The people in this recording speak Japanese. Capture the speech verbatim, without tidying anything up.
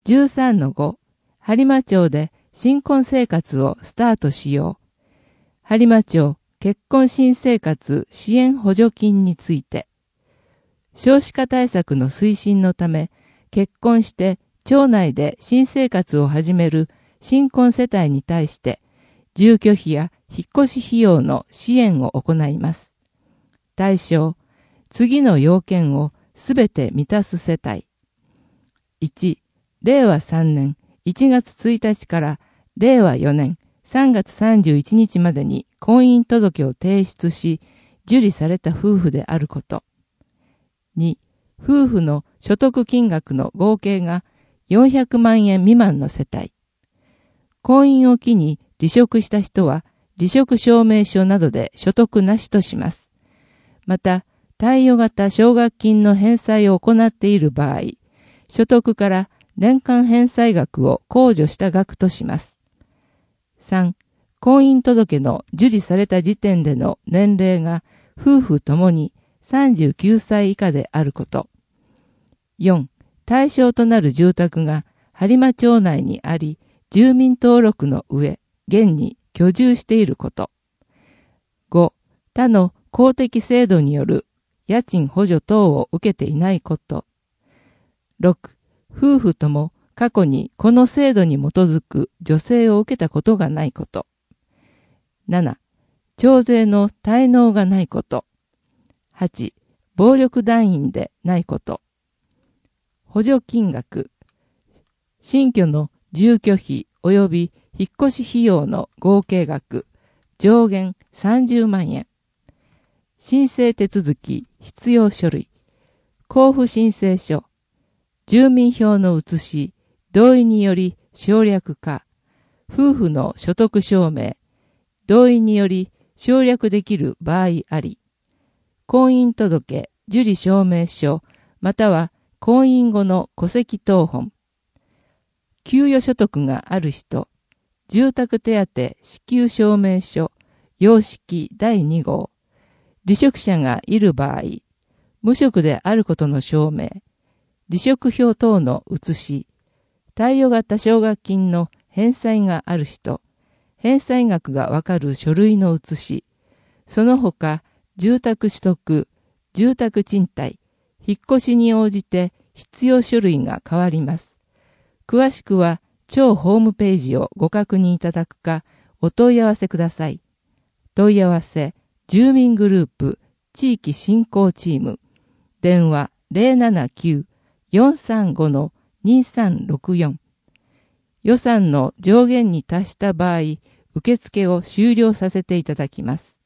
じゅうさんのご、播磨町で新婚生活をスタートしよう。播磨町結婚新生活支援補助金について、少子化対策の推進のため、結婚して町内で新生活を始める新婚世帯に対して、住居費や引っ越し費用の支援を行います。対象、次の要件をすべて満たす世帯。いち、れいわさんねんいちがつついたちかられいわよねんさんがつさんじゅういちにちまでに婚姻届を提出し、受理された夫婦であること。に、夫婦の所得金額の合計がよんひゃくまんえん未満の世帯。婚姻を機に離職した人は離職証明書などで所得なしとします。また、貸与型奨学金の返済を行っている場合、所得から年間返済額を控除した額とします。さん、婚姻届の受理された時点での年齢が夫婦ともにさんじゅうきゅうさい以下であること。よん、対象となる住宅が播磨町内にあり、住民登録の上、現に居住していること。ご、他の公的制度による家賃補助等を受けていないこと。ろく、夫婦とも過去にこの制度に基づく助成を受けたことがないこと。なな、徴税の滞納がないこと。はち、暴力団員でないこと。補助金額。新居の住居費及び引っ越し費用の合計額、上限さんじゅうまんえん。申請手続き必要書類。交付申請書。住民票の写し、同意により省略化。夫婦の所得証明。同意により省略できる場合あり。婚姻届、受理証明書、または婚姻後の戸籍謄本。給与所得がある人。住宅手当支給証明書、様式だいにごう。離職者がいる場合、無職であることの証明、離職票等の写し、貸与型奨学金の返済がある人、返済額がわかる書類の写し、その他、住宅取得、住宅賃貸、引っ越しに応じて必要書類が変わります。詳しくは、町ホームページをご確認いただくか、お問い合わせください。問い合わせ、住民グループ、地域振興チーム、電話 ゼロななきゅう よんさんご にさんろくよん。予算の上限に達した場合、受付を終了させていただきます。